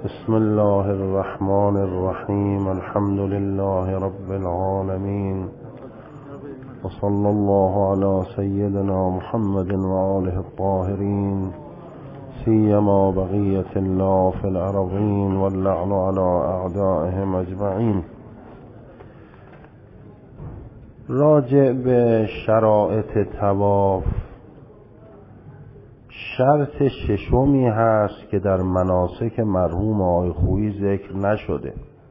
بسم الله الرحمن الرحیم. الحمد لله رب العالمین و صلی الله علی سیدنا محمد و آله الطاهرین سیما بقیة الله فی الارضین واللعن علی اعدائهم اجمعین. راجع به شرایط طواف، شرط ششمی هست که در مناسک مرحوم آقای خویی ذکر نشده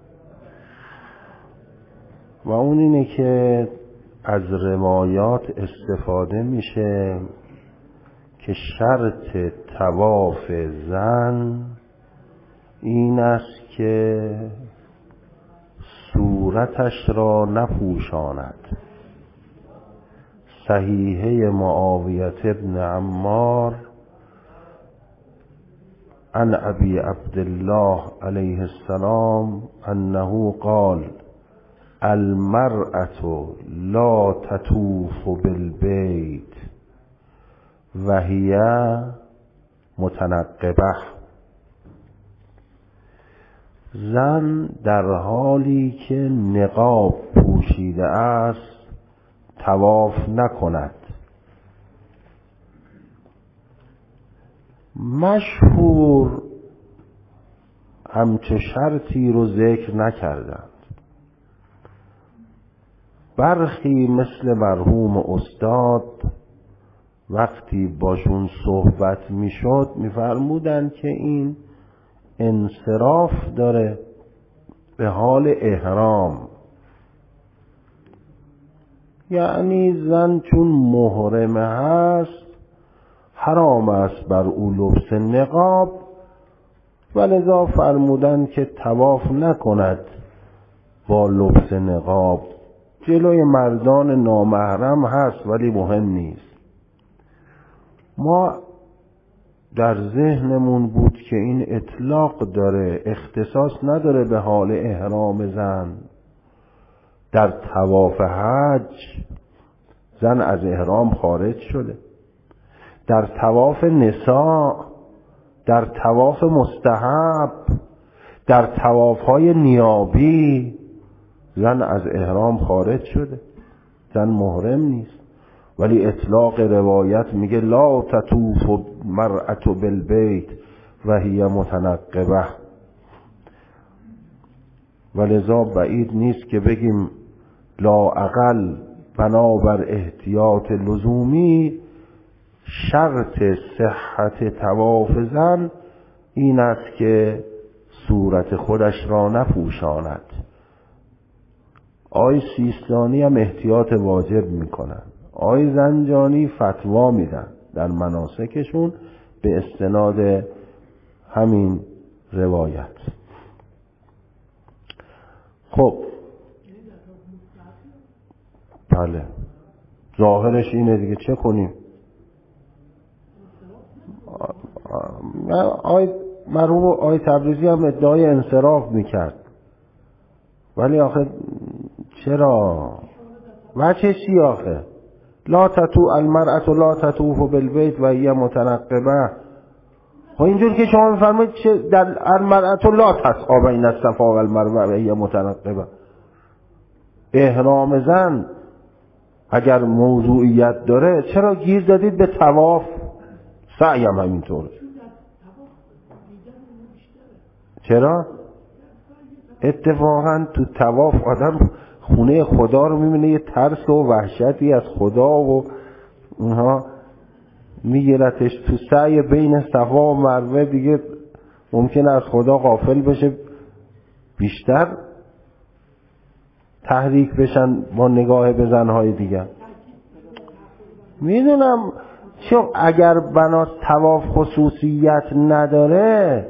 و اون اینه که از روایات استفاده میشه که شرط طواف زن این است که صورتش را نپوشاند. صحیحه معاویة ابن عمار عن ابی عبدالله علیه السلام انه قال المرأة لا تطوف بالبیت و هی متنقبه. زن در حالی که نقاب پوشیده است طواف نکند. مشهور همچه شرطی رو ذکر نکردند. برخی مثل مرحوم استاد وقتی باشون صحبت میشد میفرمودند که این انصراف داره به حال احرام، یعنی زن چون محرمه هست حرام است بر او لبس نقاب و لذا فرمودن که طواف نکند با لبس نقاب. جلوی مردان نامحرم هست ولی مهم نیست. ما در ذهنمون بود که این اطلاق داره، اختصاص نداره به حال احرام زن. در طواف حج زن از احرام خارج شده، در طواف نساء، در طواف مستحب، در طواف‌های نیابی زن از احرام خارج شده، زن محرم نیست. ولی اطلاق روایت میگه لا تطوف المرأة بالبیت و هی متنقبه، ولذا بعید نیست که بگیم لااقل بنابر احتیاط لزومی شرط صحت طواف زن این است که صورت خودش را نپوشاند. آی سیستانی هم احتیاط واجب میکنن، آی زنجانی فتوا میدن در مناسکشون به استناد همین روایت. خب بله، ظاهرش اینه دیگه، چه کنیم؟ مرحوم آقای تبریزی هم ادعای انصراف میکرد، ولی آخه چرا؟ وجه چی آخه؟ لا تطوف المرأة لا تطوف بالبیت و هی متنقبه. خب اینجور که شما میفرمایید چه در المرأة لا تسعی بین الصفا و المروه و هی متنقبه. احرام زن اگر موضوعیت داره چرا گیر دادید به طواف؟ سعی هم همینطوره. چرا؟ اتفاقا تو طواف آدم خونه خدا رو میبینه، یه ترس و وحشتی از خدا و اونها میگیرتش. تو سعی بین صفا و مروه دیگه ممکنه از خدا غافل بشه، بیشتر تحریک بشن با نگاه به زنهای دیگر. میدونم چون اگر بناس طواف خصوصیت نداره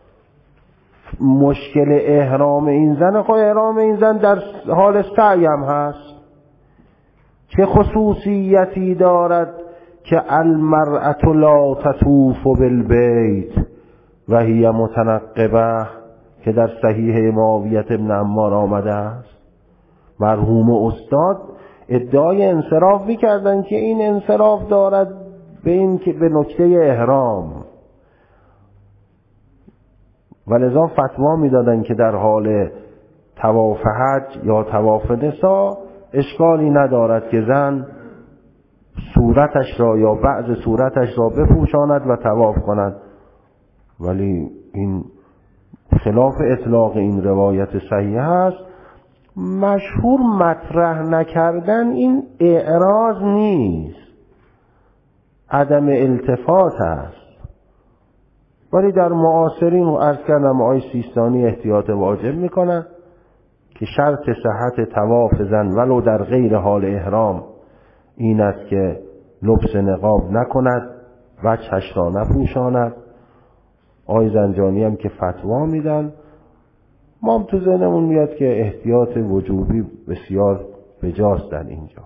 مشکل احرام این زن، خب احرام این زن در حال سعی هم هست. چه خصوصیتی دارد که المرأة لا تطوف بالبیت و هی متنقبه که در صحیحه معاویة ابن عمار آمده است؟ مرحوم استاد ادعای انصراف میکردن که این انصراف دارد به این که به نکته احرام، ولذا فتوا میدادن که در حال طواف حج یا طواف نساء اشکالی ندارد که زن صورتش را یا بعض صورتش را بپوشاند و طواف کند، ولی این خلاف اطلاق این روایت صحیح است. مشهور مطرح نکردن این اعراض نیست، عدم التفات است، ولی در معاصرین و عرض کردم آقای سیستانی احتیاط واجب میکنن که شرط صحت طواف زن ولو در غیر حال احرام این است که لبس نقاب نکند، وجهش را نپوشاند. آقای زنجانی هم که فتوا میدن، ما هم تو ذهنمون میاد که احتیاط وجوبی بسیار بجاست در اینجا.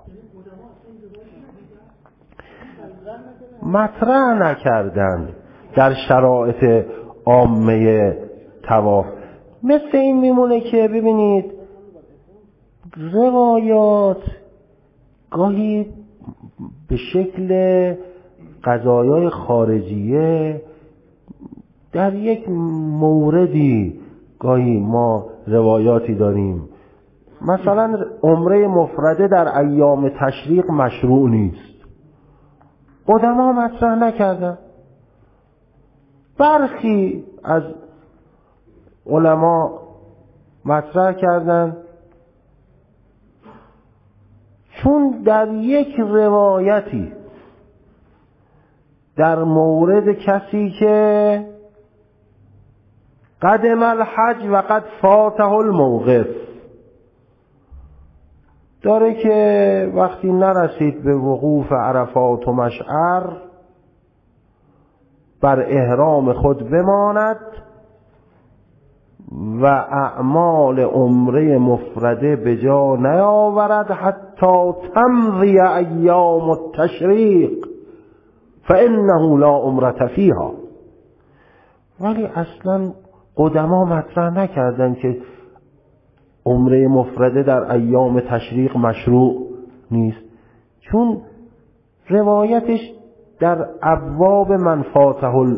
مطرح نکردن در شرایط عامه طواف. مثل این میمونه که ببینید روایات گاهی به شکل قضایای خارجیه در یک موردی گاهی ما روایاتی داریم، مثلا عمره مفرده در ایام تشریق مشروع نیست، قدما مطرح نکردن. برخی از علما مطرح کردن چون در یک روایتی در مورد کسی که قدم الحج و قد فاته الموقف داره که وقتی نرسید به وقوف عرفات و مشعر بر احرام خود بماند و اعمال عمره مفرده به جا نیاورد حتی تمضی ایام التشریق فانه لا عمرة فیها. ولی اصلا قدما مطرح نکردن که عمره مفرده در ایام تشریق مشروع نیست، چون روایتش در ابواب من فاته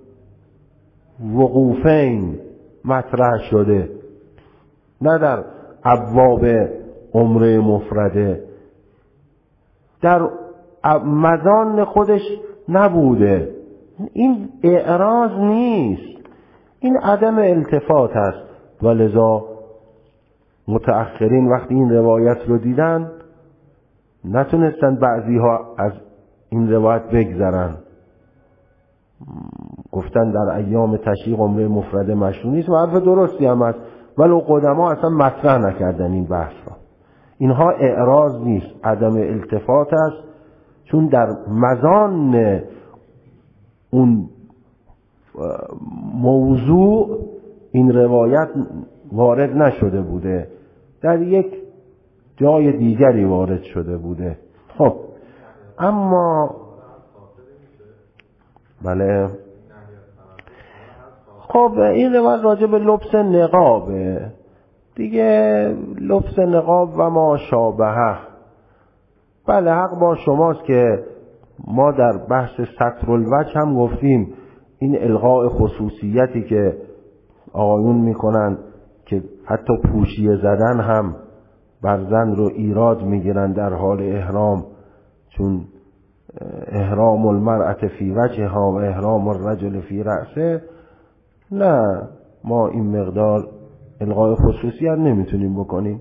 الوقوفین مطرح شده، نه در ابواب عمره مفرده، در مزان خودش نبوده. این اعراض نیست، این عدم التفات است. ولذا متأخرین وقتی این روایت رو دیدن نتونستن بعضی ها از این روایت بگذرن، گفتن در ایام تشریق عمره مفرده مشروع نیست و حرف درستی هم است، ولی قدما اصلا مطرح نکردن این بحث را. اینها اعراض نیست، عدم التفات است، چون در مزان اون موضوع این روایت وارد نشده بوده، در یک جای دیگری وارد شده بوده. خب اما بله، خب این روایت راجع به لبس نقابه دیگه، لبس نقاب و ما شابهه. بله حق با شماست که ما در بحث ستر الوجه هم گفتیم این الغاء خصوصیتی که آقایون میکنن که حتی پوشیه زدن هم بر زن رو ایراد میگیرن در حال احرام، چون احرام المرأة فی وجهها و احرام الرجل فی رأسه. نه، ما این مقدار الغاء خصوصیت نمیتونیم بکنیم.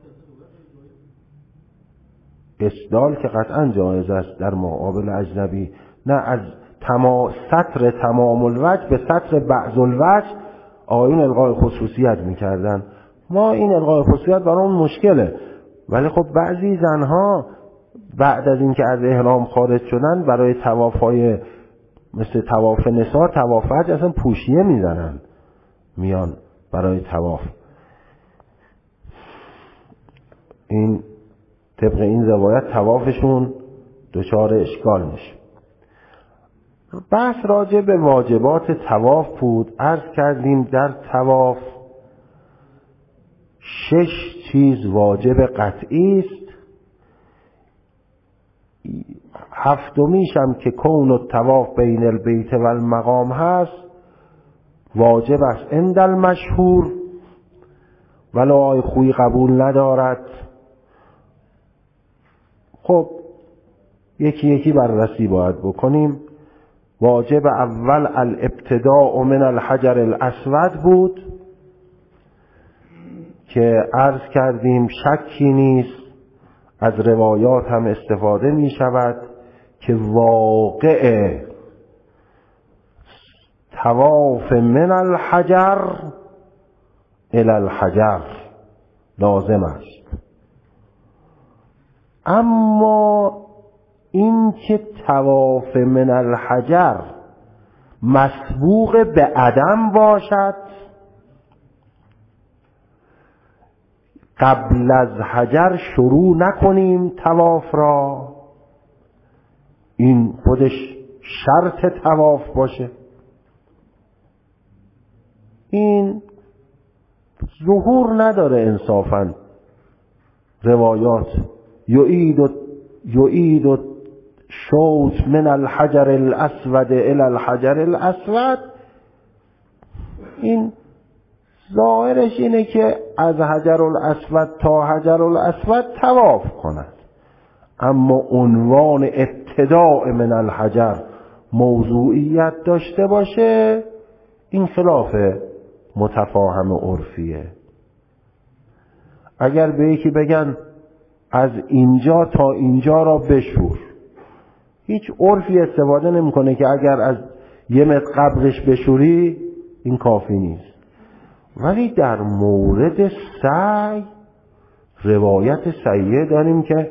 اسدال که قطعا جایز است در مقابل اجنبی، نه از ستر تمام الوجه به ستر بعض الوجه آقایون الغاء خصوصیت میکردن. ما این الغاء خصوصیت برامون مشکله، ولی خب بعضی زنها بعد از اینکه از احرام خارج شدن برای طوافای مثل طواف نساء، طواف حج اصلا پوشیه میزنن، میان برای طواف. این طبق این روایت طوافشون دچار اشکال میشه. بحث راجع به واجبات طواف بود. عرض کردیم در طواف 6 چیز واجب قطعی است. 7میش هم که کون الطواف بین البیت و المقام هست، واجب است عند المشهور ولو آی خویی قبول ندارد. خب یکی یکی بررسی باید بکنیم. واجب اول الابتداء من الحجر الاسود بود که عرض کردیم شکی نیست، از روایات هم استفاده می شود که واقع طواف من الحجر الی الحجر لازم است. اما این که طواف من الحجر مسبوق به عدم باشد، قبل از حجر شروع نکنیم طواف را، این خودش شرط طواف باشه، این ظهور نداره انصافا. روایات یعید شوط من الحجر الاسود الى الحجر الاسود، این ظاهرش اینه که از حجر الاسود تا حجر الاسود طواف کند، اما عنوان ابتداء من الحجر موضوعیت داشته باشه، این خلاف متفاهم عرفیه. اگر به یکی بگن از اینجا تا اینجا را بشور، هیچ عرفی استفاده نمیکنه که اگر از یه متر قبلش بشوری این کافی نیست. ولی در مورد سعی روایت صحیحه داریم که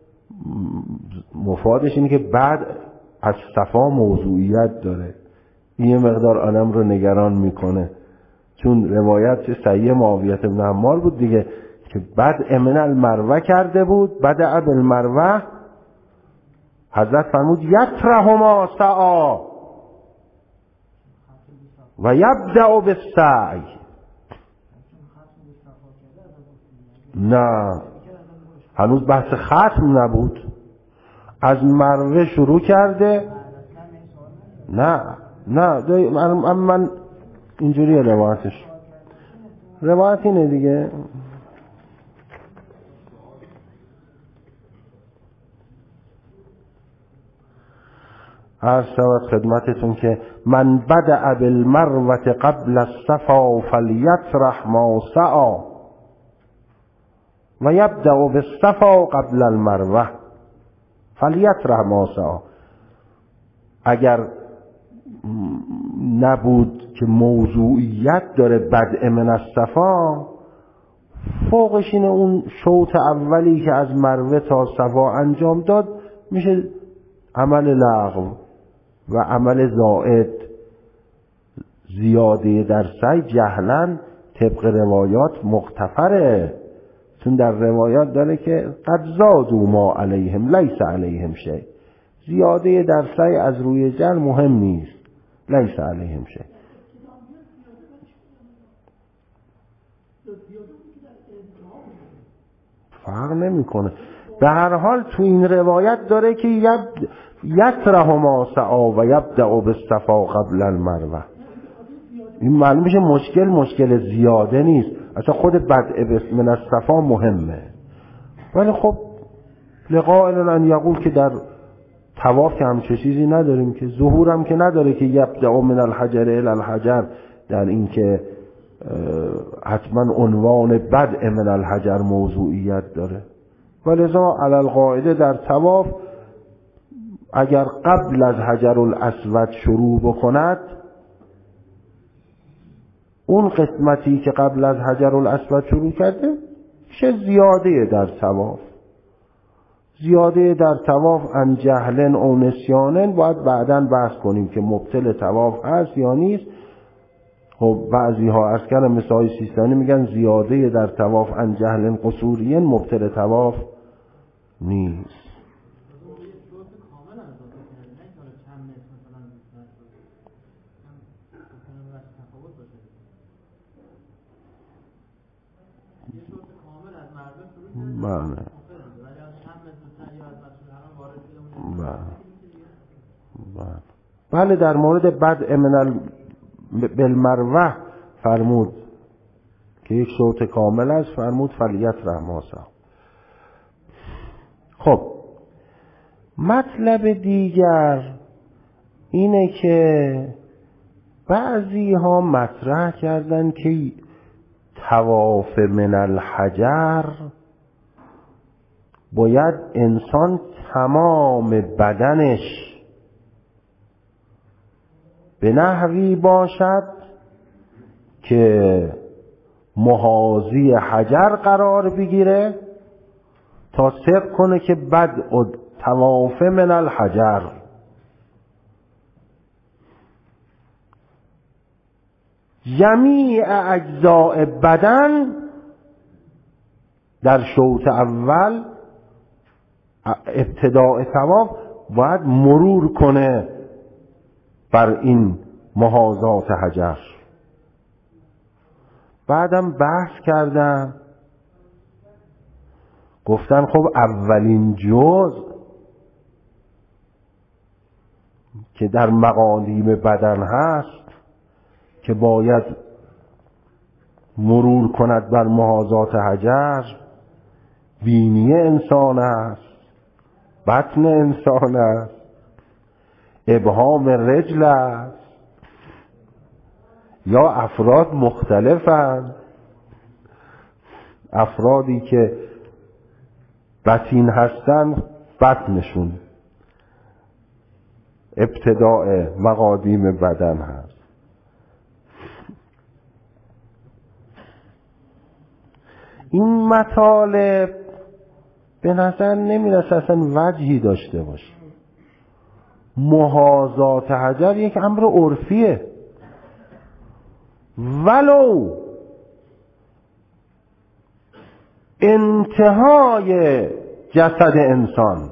مفادش اینه که بعد از صفا موضوعیت داره. این یه مقدار آدم رو نگران میکنه، چون روایت صحیح معاویه بن عمار بود دیگه که بعد من المروه کرده بود، بعد ابل المروه حضرت فرمود یطرحما سعی و یبدأ بالسعی. نه هنوز بحث ختم نبود، از مروه شروع کرده. نه من اینجوری روایتش، روایت اینه دیگه. عرض شود خدمتتون که من بدأ بالمروة قبل الصفا فلیطرح ما سعی و یبدأ بالصفا قبل المروه فلیطرح ما سعی. اگر نبود که موضوعیت داره بدء من الصفا، فوقش اینه اون شوط اولی که از مروه تا صفا انجام داد میشه عمل لغو و عمل زائد، زیاده در سعی جهلاً طبق روایات مغتفره، چون در روایات داره که قد زادوا ما علیهم لیس علیهم شیء، زیاده در سعی از روی جهل مهم نیست، لیس علیهم شیء. فرق نمیکنه. به هر حال تو این روایت داره که یطرح ما سعی و یبدأ بالصفا قبل المروه. این معلوم میشه مشکل زیاده نیست، اصلا خود بدء من الصفا مهمه. ولی خب لقائل ان یقول که در طواف که همچه چیزی نداریم، که ظهور هم که نداره که یبدأ من الحجر الی الحجر، در این که حتما عنوان بدء من الحجر موضوعیت داره. ولذا علی القاعده در طواف اگر قبل از حجر الاسود شروع بکند، اون قسمتی که قبل از حجر الاسود شروع کرده چه زیاده در طواف، زیاده در طواف ان جهلن او نسیانن باید بعداً بحث کنیم که مبطل طواف هست یا نیست. خب بعضی ها از کردن مثل های سیستانی میگن زیاده در طواف ان جهلن قصورین مبطل طواف نیست. بله در مورد بدء من بالمروه فرمود که یک شوط کامل است، فرمود فلیت رحماسا. خب مطلب دیگر اینه که بعضی ها مطرح کردن که طواف من الحجر باید انسان تمام بدنش به نحوی باشد که محاذی حجر قرار بگیره تا صدق کنه که بدء طواف من الحجر. جمیع اجزاء بدن در شوط اول ابتداء طواف باید مرور کنه بر این محاذات حجر. بعدم بحث کردن، گفتن خب اولین جزء که در مقادیم بدن هست که باید مرور کند بر محاذات حجر بینی انسان است، بطن انسان است، ابهام رجل است، یا افراد مختلفند. افرادی که بطین هستن بطنشون ابتداء مقادیم بدن هست. این مطالب به نظر نمیرسه اصلا وجهی داشته باشه. محاذات حجر یک امر عرفیه، ولو انتهای جسد انسان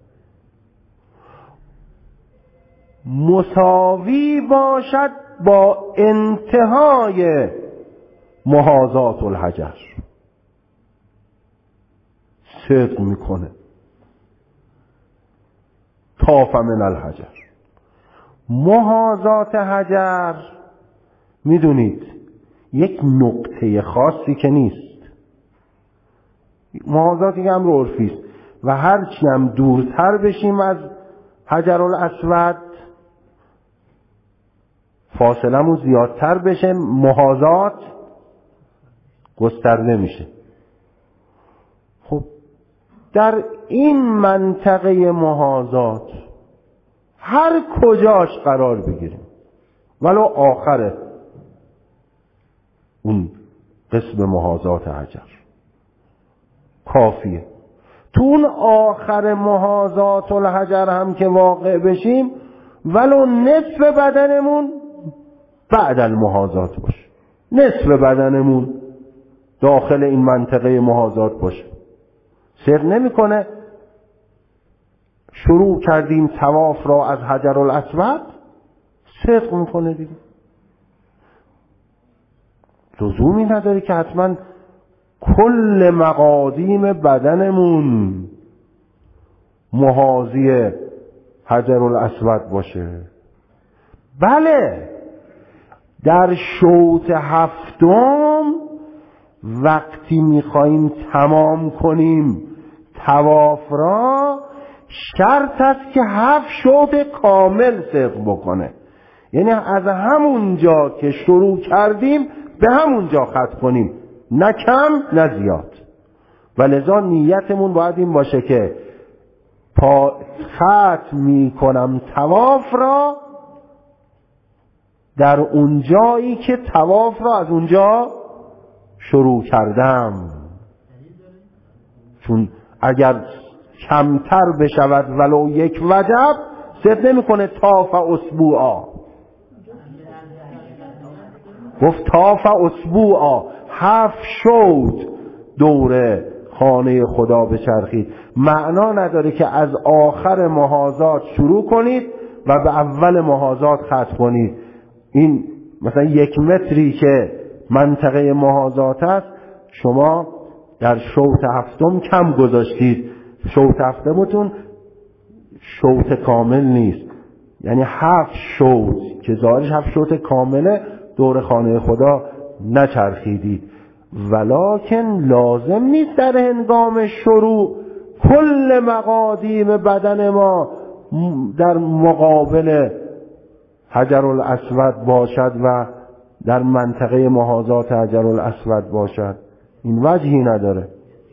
مساوی باشد با انتهای محاذات الحجر، صدق میکنه طاف من الحجر. محاذات حجر میدونید یک نقطه خاصی که نیست، محاذاتی که امر عرفی است و هرچی هم دورتر بشیم از حجر الاسود فاصلمون زیادتر بشه محاذات گسترده میشه. خب در این منطقه محاذات هر کجاش قرار بگیریم ولو آخره اون قسم محاذات حجر کافیه. تو اون آخر محاذات الحجر هم که واقع بشیم ولو نصف بدنمون بعد المحاذات باشه، نصف بدنمون داخل این منطقه محاذات باشه. سر نمیکنه شروع کردیم طواف را از حجر الاسود، صدق میکنه دیگه. لزومی نداره که حتما کل مقادیم بدنمون محاذی حجر الاسود باشه. بله در شوط هفتم وقتی میخواییم تمام کنیم طواف را شرط است که 7 شوط کامل صدق بکنه، یعنی از همون جا که شروع کردیم به همون جا ختم کنیم، نه کم نه زیاد. و لذا نیتمون باید این باشه که ختم میکنم طواف را در اون جایی که طواف را از اونجا شروع کردم، چون اگر کمتر بشود ولو یک وجب صد نمی کنه طاف اسبوعا. گفت طاف اسبوعا 7 شوط دور خانه خدا بچرخید. معنا نداره که از آخر محاذات شروع کنید و به اول محاذات ختم کنید. این مثلا 1 متری که منطقه محاذات است شما در شوط هفتم کم گذاشتید، شوط هفتمتون شوط کامل نیست. یعنی 7 شوط که ظاهرش 7 شوط کامله دور خانه خدا نچرخیدید. ولکن لازم نیست در هنگام شروع کل مقادیم بدن ما در مقابل حجر الاسود باشد و در منطقه محاذات حجر الاسود باشد. این وجهی نداره.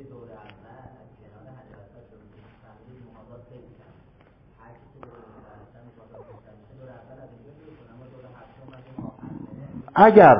اگر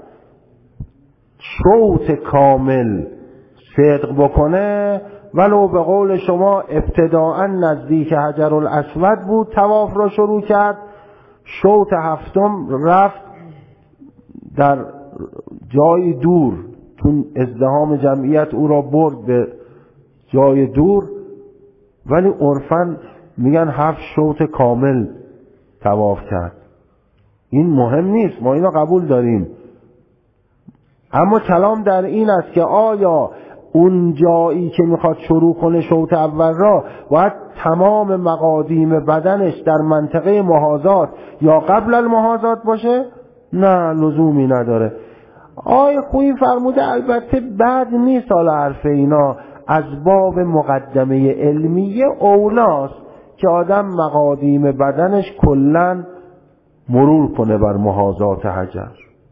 شوط کامل صدق بکنه ولو به قول شما ابتداءً نزدیک حجر الاسود بود طواف را شروع کرد، شوط 7 رفت در جای دور، چون ازدحام جمعیت او را برد به جای دور، ولی عرفاً میگن 7 شوط کامل طواف کرد. این مهم نیست، ما اینا قبول داریم، اما کلام در این است که آیا اون جایی که میخواد شروع کنه شوط اول را باید تمام مقادیم بدنش در منطقه محاذات یا قبل المحاذات باشه؟ نه، لزومی نداره. آیه خویی فرموده البته بد نیست حالا حرف اینا، از باب مقدمه علمیه اولاست که آدم مقادیم بدنش کلن مرور کنه بر محاذات حجر.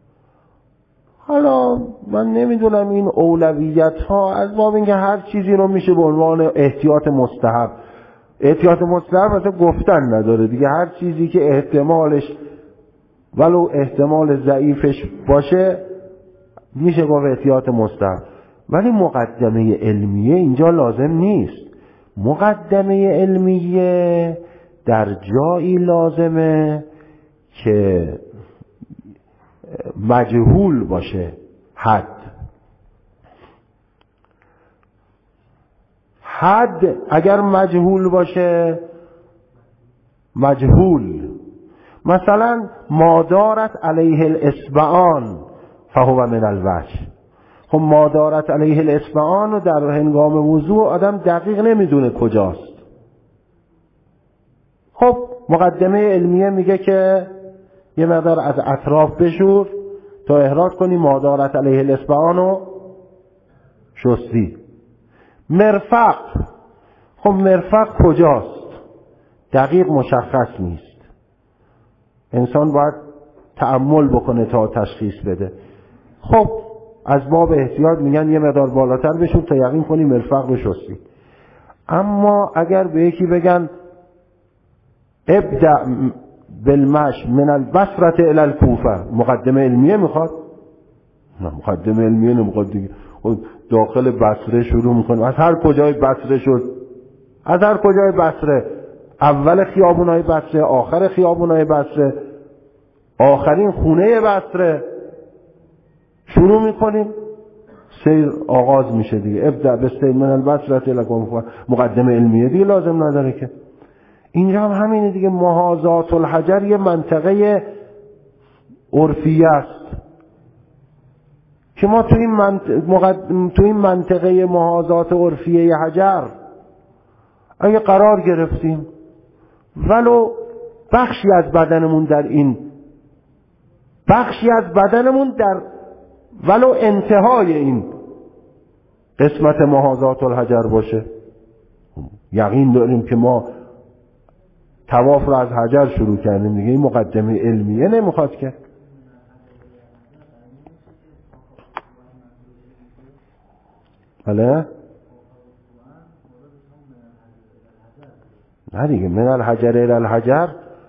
حالا من نمیدونم این اولویت ها از باب اینکه هر چیزی رو میشه به عنوان احتیاط مستحب، احتیاط مستحب مثلا گفتن نداره دیگه، هر چیزی که احتمالش ولو احتمال ضعیفش باشه میشه گفت احتیاط مستحب. ولی مقدمه علمیه اینجا لازم نیست. مقدمه علمیه در جایی لازمه که مجهول باشه. حد اگر مجهول باشه، مجهول مثلا ما دارت علیه الاصبعان فهو من الوجه. خب ما دارت علیه الاصبعان رو در هنگام وضوء آدم دقیق نمیدونه کجاست. خب مقدمه علمیه میگه که یه مقدار از اطراف بشور تا احراز کنی، ما دارت علیه الاصبعان رو شستی. مرفق، خب مرفق کجاست؟ دقیق مشخص نیست، انسان باید تأمل بکنه تا تشخیص بده. خب از باب احتیاط میگن یه مقدار بالاتر بشور تا یقین کنی مرفق رو شستی. اما اگر به یکی بگن ابدأ بالمشی من البصره الی الکوفه، مقدمه علمیه میخواد؟ نه، مقدمه علمیه نمیخواد دیگه. داخل بصره شروع میکنه، از هر کجای بصره شد، از هر کجای بصره، اول خیابونای بصره، آخر خیابونای بصره، آخرین خونه بصره شروع میکنیم، سیر آغاز میشه دیگه. ابدأ بالسیر من البصره الی الکوفه، مقدمه علمیه دیگه لازم نداره که. اینجا هم همینه دیگه. محاذات الحجر یه منطقه عرفیه است که ما تو این منطقه محاذات عرفیه حجر اگه قرار گرفتیم ولو بخشی از بدنمون در این، بخشی از بدنمون در ولو انتهای این قسمت محاذات الحجر باشه، یقین داریم که ما طواف رو از حجر شروع کردیم دیگه. این مقدمه علمیه نمیخواد که. بله؟ نه دیگه، من الحجر الی الحجر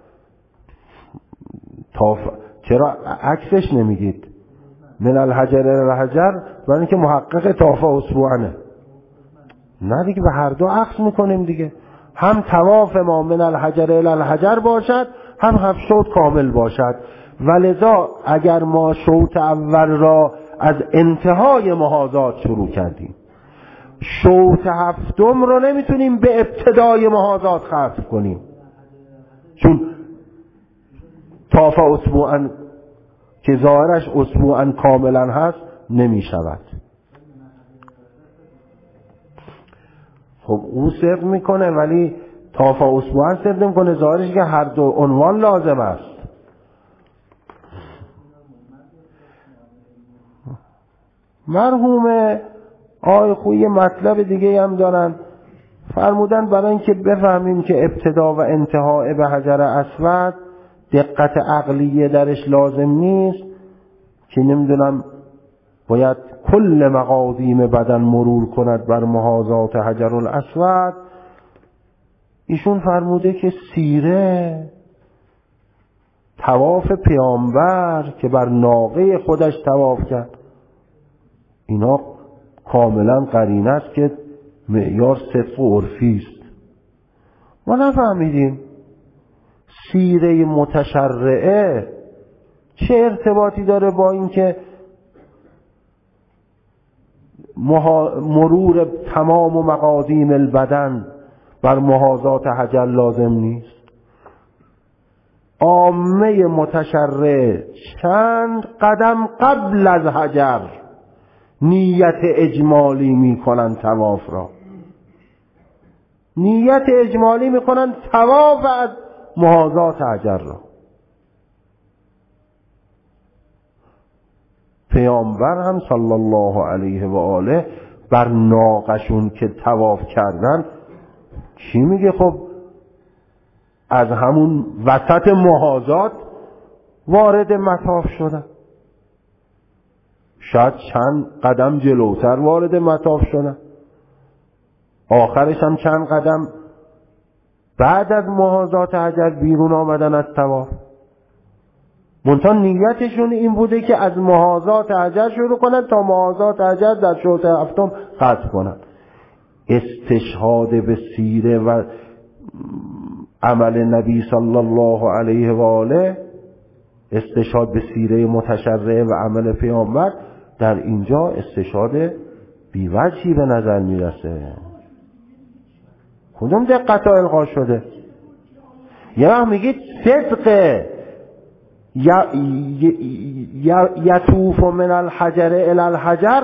چرا عکسش نمیگید؟ من الحجر الی الحجر برای اینکه محقق طاف اسبوعانه. نه دیگه، به هر دو عکس میکنیم دیگه، هم طواف ما من الحجر الی الحجر باشد، هم 7 شوط کامل باشد. ولذا اگر ما شوط اول را از انتهای محاذات شروع کردیم، شوط 7 رو نمیتونیم به ابتدای محاذات ختم کنیم، چون طاف اسبوعا که ظاهرش اسبوعا کاملا هست نمیشود. خب او صدق میکنه، ولی تافا اسبوعا سرد میکنه، ظاهرش که هر دو عنوان لازم است. مرحوم آقای خویی مطلب دیگه هم دارن، فرمودن برای اینکه بفهمیم که ابتدا و انتهای به حجر اسود دقت عقلیه درش لازم نیست، که نمیدونم باید کل مقادیم بدن مرور کند بر محاذات حجر الاسود. ایشون فرموده که سیره طواف پیامبر که بر ناقه خودش طواف کرد، اینا کاملا قرینه است که معیار صدق و عرفی است. ما نفهمیدیم سیره متشرعه چه ارتباطی داره با این که مرور تمام و مقادیم البدن بر محاذات حجر لازم نیست. عامه متشرع چند قدم قبل از حجر نیت اجمالی میکنن طواف را، نیت اجمالی میکنن طواف از محاذات حجر را. پیامبر هم صلی الله علیه و آله بر ناقشون که طواف کردن چی میگه؟ خب از همون وسط محاذات وارد مطاف شدن، شاید چند قدم جلوتر وارد مطاف شدن، آخرش هم چند قدم بعد از محاذات حجر بیرون آمدن از طواف. منتها نیتشون این بوده که از محاذات حجر شروع کنن تا محاذات حجر در شوط هفتم قطع کنن. استشهاد به سیره و عمل نبی صلی الله علیه و آله، استشهاد به سیره متشرعه و عمل پیامبر در اینجا استشهاد بی‌وجهی به نظر میرسه. کدوم دقت ها الغا شده؟ یه وقت میگید صدق یطوف من الحجر الی الحجر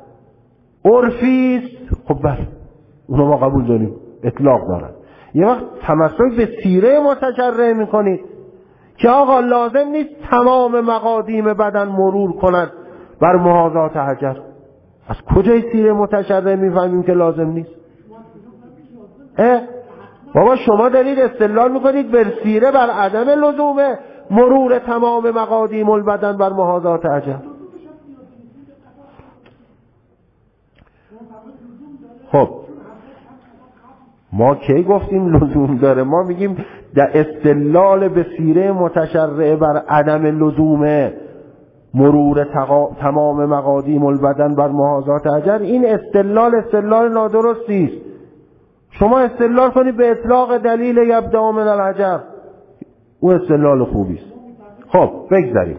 عرفیست، خب بله اونو ما قبول داریم، اطلاق دارن. یه وقت تمسک به سیره متشرعه میکنید که آقا لازم نیست تمام مقادیم بدن مرور کند بر محاذات حجر. از کجای سیره متشرعه میفهمیم که لازم نیست؟ بابا شما دارید استدلال میکنید بر سیره بر عدم لزوم مرور تمام مقادیم البدن بر محاذات حجر. خب ما کی گفتیم لزوم داره؟ ما میگیم در استدلال به سیره متشرعه بر عدم لزوم مرور تمام مقادیم البدن بر محاذات حجر، این استدلال نادرستی است. شما استدلال کنید به اطلاق دلیل یبدأ من الحجر، او استدلال خوبی است. خب بگذاریم.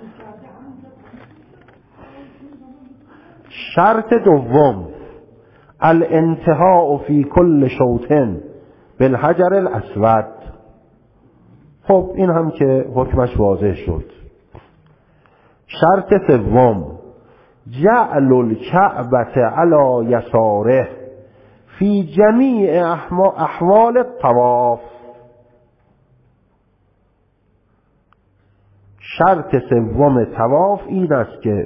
شرط دوم الانتهاء فی کل شوط بالحجر الاسود. خب این هم که حکمش واضح شد. شرط سوم جعل الکعبة علی یساره فی جمیع احوال الطواف. شرط سوم طواف این است که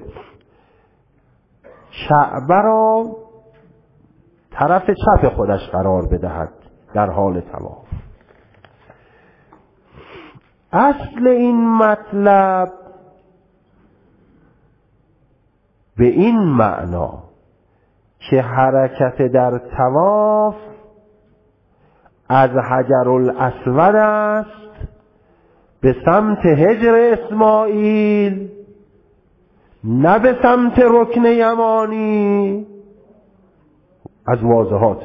کعبه را طرف چپ خودش قرار بدهد در حال طواف. اصل این مطلب به این معنا که حرکت در طواف از حجر الاسود است به سمت حجر اسماعیل، نه به سمت رکن یمانی. از واضحات،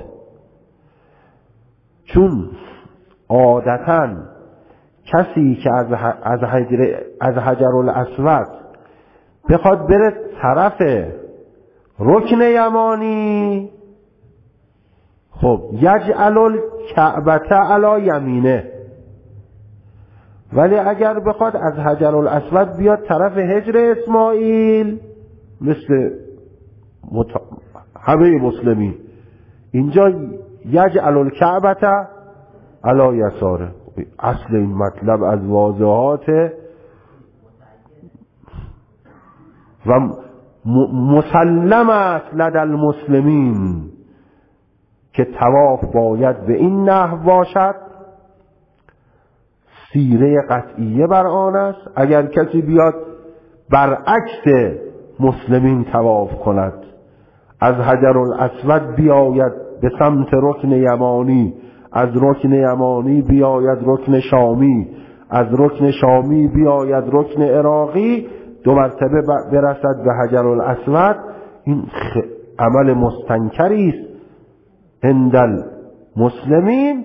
چون عادتاً کسی که از حجر الاسود بخواد بره طرف رکن یمانی، خب یجعل الکعبة علی یمینه، ولی اگر بخواد از حجر الاسود بیاد طرف حجر اسماعیل مثل همه مسلمین، اینجا یجعل الکعبة علی یساره. اصل این مطلب از واضحات و مسلم است لدى المسلمین که طواف باید به این نحو باشد. سیره قطعیه بر آن است. اگر کسی بیاد برعکس مسلمین طواف کند، از حجر الاسود بیاید به سمت رکن یمانی، از رکن یمانی بیاید رکن شامی، از رکن شامی بیاید رکن عراقی، 2 مرتبه برسد به حجر الاسود، این عمل مستنکری است عند المسلمین.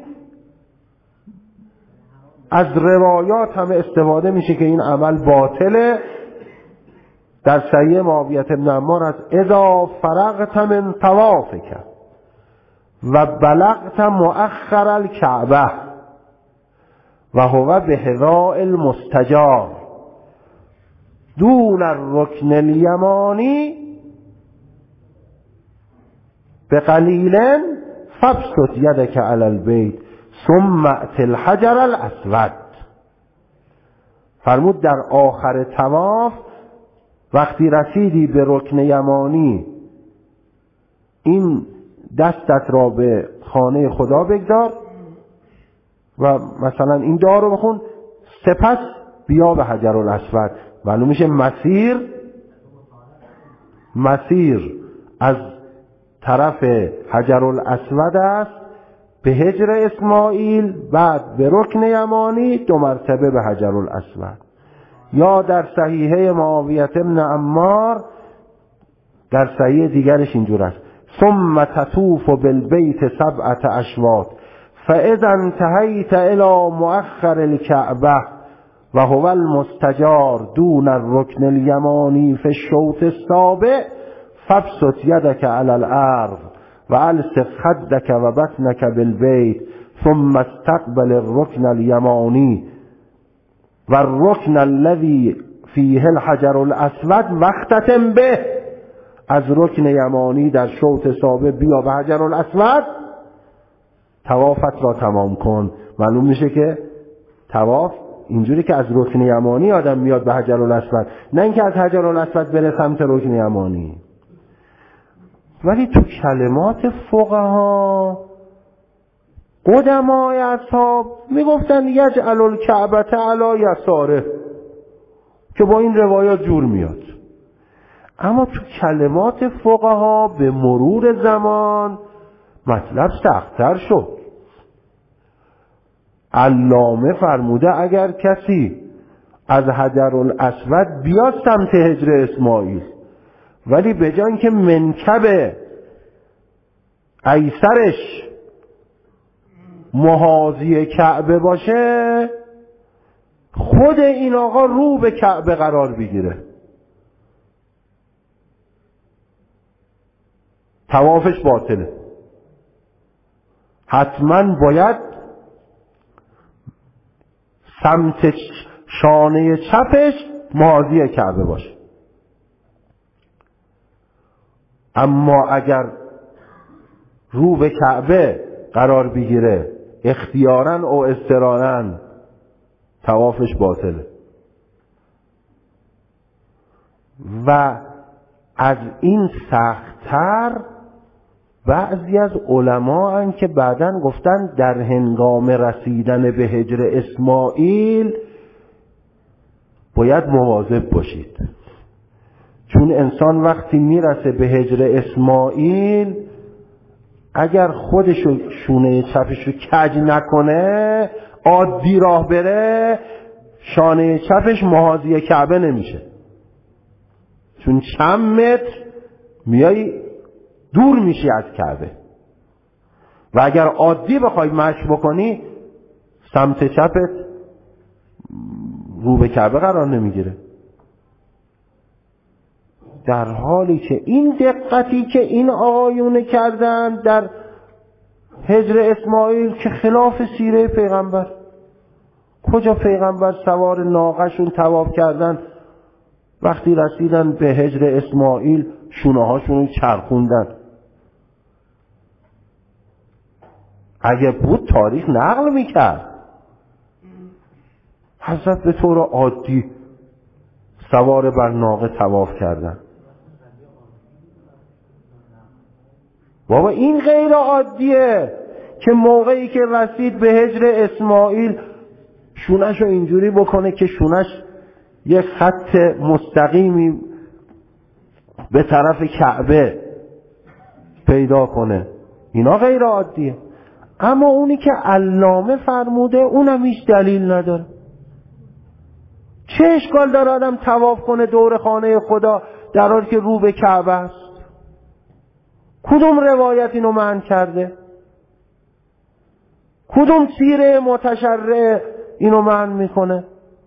از روایات هم استفاده میشه که این عمل باطله. در صحیح معاویه بن عمار از اذا فرغت من طوافک و بلغت مؤخر الکعبه و هو بحذاء المستجار دون الرکن الیمانی بقلیل فابسط یدک علی البیت ثم ات الحجر الاسود. فرمود در آخر طواف وقتی رسیدی به رکن یمانی، این دستت را به خانه خدا بگذار و مثلا این دعا رو بخون، سپس بیا به حجر الاسود. معلوم میشه مسیر از طرف حجر الاسود است به هجر اسماعیل، بعد به رکن یمانی، 2 مرتبه به حجر الاسود. یا در صحیحه معاویه بن عمار در صحیح دیگرش اینجور است: ثم تطوف بالبیت 7 اشواط فاذا انتهیت الى مؤخر الكعبه و هو المستجار دون الرکن الیمانی فی الشوط السابع فابسط یدک علی الارض و الصق خدک و بطنک بالبیت ثم استقبل الرکن الیمانی و الرکن الذی فیه الحجر الاسود واختتم به. از رکن یمانی در شوط سابع بیا به حجر الاسود، طوافت را تمام کن. معلوم میشه که طواف اینجوری که از رکن یمانی آدم میاد به حجر الاسود، نه اینکه از حجر الاسود بره سمت رکن یمانی. ولی تو کلمات فقها قدمای اصحاب میگفتن یجعل الکعبة علی یساره که با این روایات جور میاد. اما تو کلمات فقها به مرور زمان مطلب سخت‌تر شد. علامه فرموده اگر کسی از حجر الاسود بیاد سمت هجر اسماعیل، ولی به جای اینکه منکب ایسرش محاذی کعبه باشه، خود این آقا رو به کعبه قرار بگیره، طوافش باطله. حتما باید سمت شانه چپش محاذی کعبه باشه. اما اگر رو به کعبه قرار بگیره اختیاراً و اضطراراً، طوافش باطله. و از این سخت‌تر بعضی از علما هستند که بعداً گفتن در هنگام رسیدن به هجر اسماعیل باید مواظب باشید، چون انسان وقتی میرسه به هجر اسماعیل اگر خودشو شونه چپش رو کج نکنه، عادی راه بره، شانه چپش محاذی کعبه نمیشه، چون چند متر میای دور میشی از کعبه. و اگر عادی بخوای مشی بکنی، سمت چپت رو به کعبه قرار نمیگیره. در حالی که این دقتی که این آقایون کردن در هجر اسماعیل که خلاف سیره پیغمبر. کجا پیغمبر سوار ناقه‌شون طواف کردن، وقتی رسیدن به هجر اسماعیل شونه هاشون چرخوندن. اگه بود تاریخ نقل میکرد. حضرت به طور عادی سوار بر ناقه طواف کردن. بابا این غیر عادیه که موقعی که رسید به هجر اسماعیل شونش رو اینجوری بکنه که شونش یک خط مستقیمی به طرف کعبه پیدا کنه. اینا غیر عادیه. اما اونی که علامه فرموده اونم هیچ دلیل نداره. چه اشکال داره آدم طواف کنه دور خانه خدا در حالی که رو به کعبه است؟ کدوم روایت اینو منع کرده؟ کدوم سیره متشرع اینو منع میکنه؟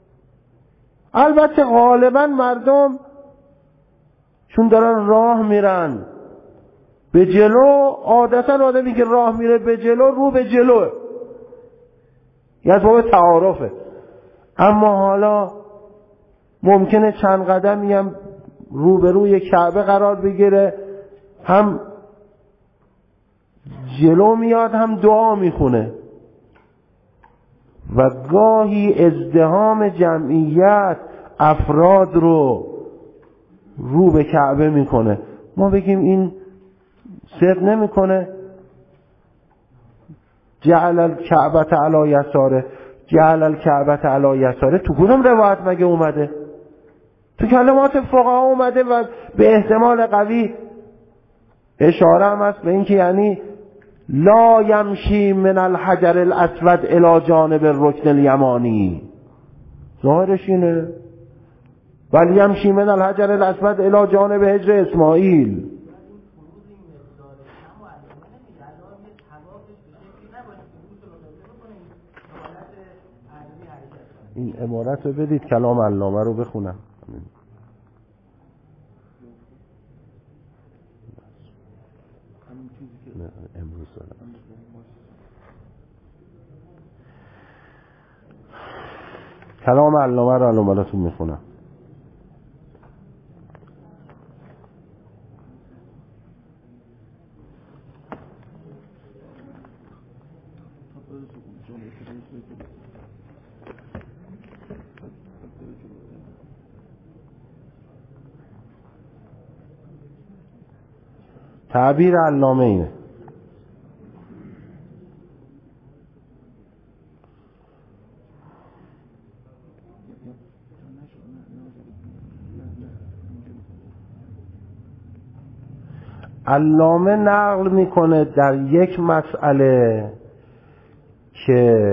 البته غالبا مردم چون دارن راه میرن به جلو، عادتا آدمی که راه میره به جلو رو به جلوه، یه از باب تعارفه. اما حالا ممکنه چند قدمی هم روبروی کعبه قرار بگیره، هم جلو میاد هم دعا میخونه و گاهی ازدحام جمعیت افراد رو به کعبه میکنه. ما بگیم این صدق نمیکنه. جعل الکعبة علی یساره، جعل الکعبة علی یساره تو کدوم روایت مگه اومده؟ تو کلمات فقها اومده و به احتمال قوی اشاره هم هست به این که یعنی لا یمشی من الحجر الاسود الی جانب الرکن الیمانی، ظاهرش اینه. ولی یمشی من الحجر الاسود الی جانب هجر اسماعیل. این عبارت رو بدید کلام علامه رو بخونم. امروز کلام علامه رو الان براتون میخونم. تعبیر علامه اینه: علامه نقل میکنه در یک مسئله که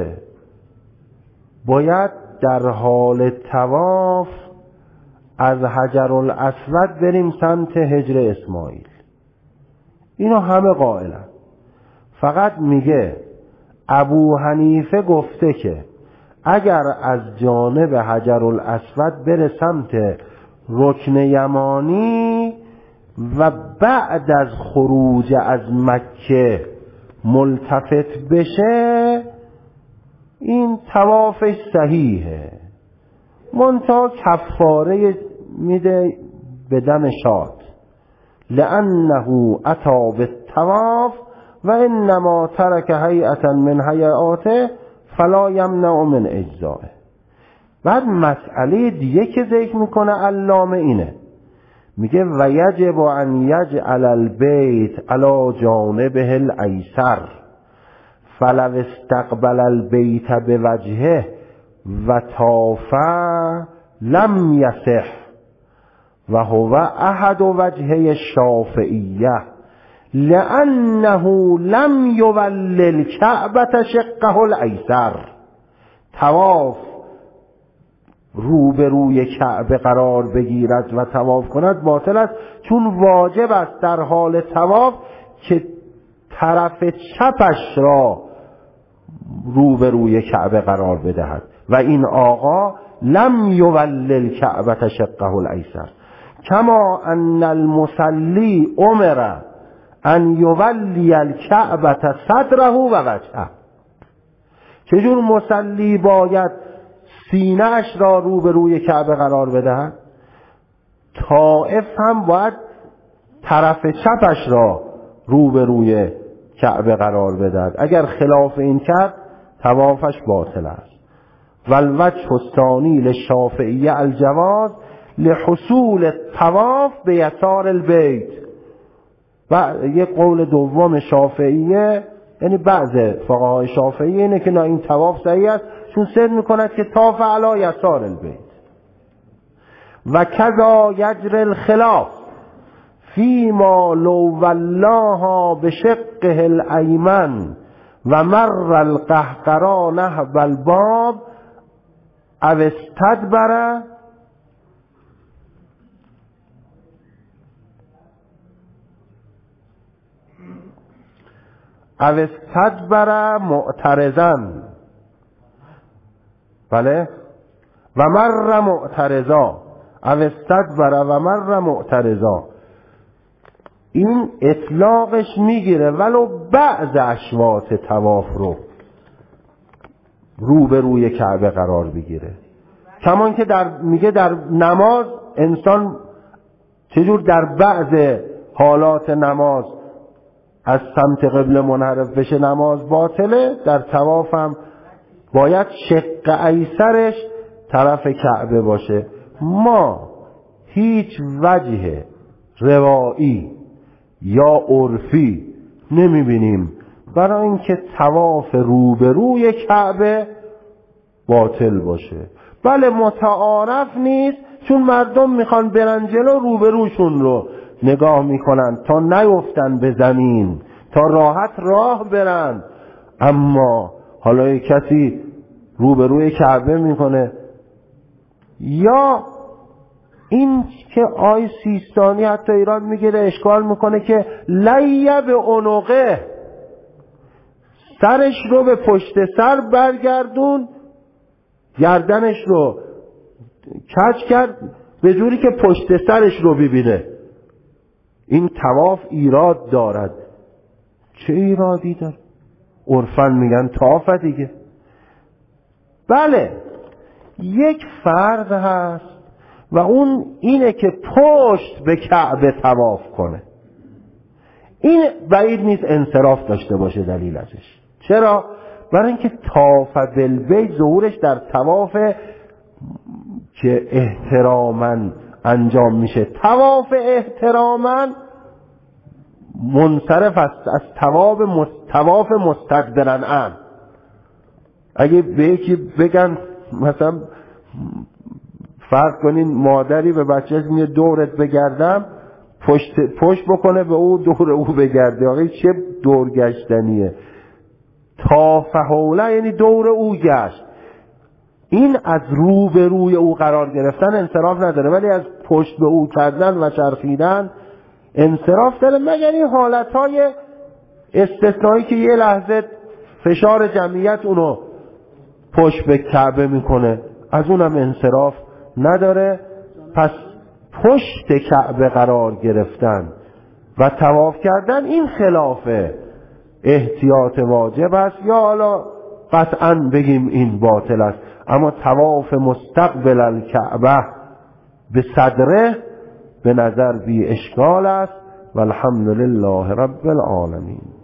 باید در حال طواف از حجر الاسود بریم سمت هجر اسماعیل. اینو همه قائلن. فقط میگه ابو حنیفه گفته که اگر از جانب حجر الاسود بره سمت رکن یمانی و بعد از خروج از مکه ملتفت بشه این طوافش صحیحه، منتها کفاره میده به دم شاد، لأنه اتی بالطواف و انما ترک هیئتا من هیئاته فلا یمنع من اجزائه. بعد مسئله دیگه که ذکر میکنه علامه اینه، میگه و یجب ان یجعل البیت علی جانبه الایسر فلو استقبل البیت بوجهه و طاف لم یصح و هو احد وجهه الشافعیه لانه لم یولل کعبة شقه الایسر. طواف روبروی کعبه قرار بگیرد و طواف کند باطل است، چون واجب است در حال طواف که طرف چپش را روبروی کعبه قرار بدهد و این آقا لم یولل کعبة شقه الایسر، کما ان المصلی امر ان یولی الکعبة صدره و وجهه. چجور مصلی باید سینه‌اش را روبروی کعبه قرار بدهد، طائف هم باید طرف چپش را روبروی کعبه قرار بدهد. اگر خلاف این کرد طوافش باطل است. والوجه الثانی للشافعیه الجواز لحصول الطواف به یسار البیت. و یک قول دوم شافعیه، یعنی بعض فقهای شافعیه، اینه که نه این طواف صحیح است چون سر میکند که طاف علی یسار البیت. و کذا یجری الخلاف فیما لو ولاها بشقه الایمن و مر القهقرا نحو الباب او استدبر معترضا، بله، و مر معترضا او استدبر و مر معترضا. این اطلاقش میگیره ولو بعض اشواط طواف رو به روی کعبه قرار بگیره. کمان که میگه در نماز انسان چجور در بعض حالات نماز از سمت قبله منحرف بشه نماز باطله، در طواف هم باید شق ایسرش طرف کعبه باشه. ما هیچ وجه روایی یا عرفی نمیبینیم برای اینکه طواف روبروی کعبه باطل باشه. بله متعارف نیست چون مردم میخوان برن جلو، روبروشون رو نگاه میکنن تا نیفتن به زمین، تا راحت راه برن. اما حالا یک کسی روبروی کعبه میکنه، یا این که آی سیستانی حتی ایران میگیره اشکال میکنه که لیب عنقه، سرش رو به پشت سر برگردون، گردنش رو کج کرد به جوری که پشت سرش رو ببینه. این طواف ایراد دارد. چه ایرادی داره؟ عرفاً میگن طواف دیگه. بله یک فرق هست و اون اینه که پشت به کعبه طواف کنه. این بعید نیست انصراف داشته باشه دلیل ازش. چرا؟ برای اینکه طاف بالبیت ظهورش در طواف که احتراما انجام میشه. طواف احتراما منصرف است از طواف مستقبلن ان. اگه به یکی بگن مثلا فرض کنین مادری به بچه‌اش میگه دورت بگردم، پشت بکنه به او دور او بگرده. آقا چه دورگشتنیه؟ طاف حوله یعنی دور او گشت. این از رو به روی او قرار گرفتن انصراف نداره، ولی از پشت به او کردن و چرخیدن انصراف داره، مگر این حالتهای استثنایی که یه لحظه فشار جمعیت اونو پشت به کعبه میکنه، از اونم انصراف نداره. پس پشت کعبه قرار گرفتن و طواف کردن این خلاف احتیاط واجب است، یا حالا قطعا بگیم این باطل است. اما طواف مستقبل الکعبه به صدره به نظر بی اشکال است. والحمد لله رب العالمین.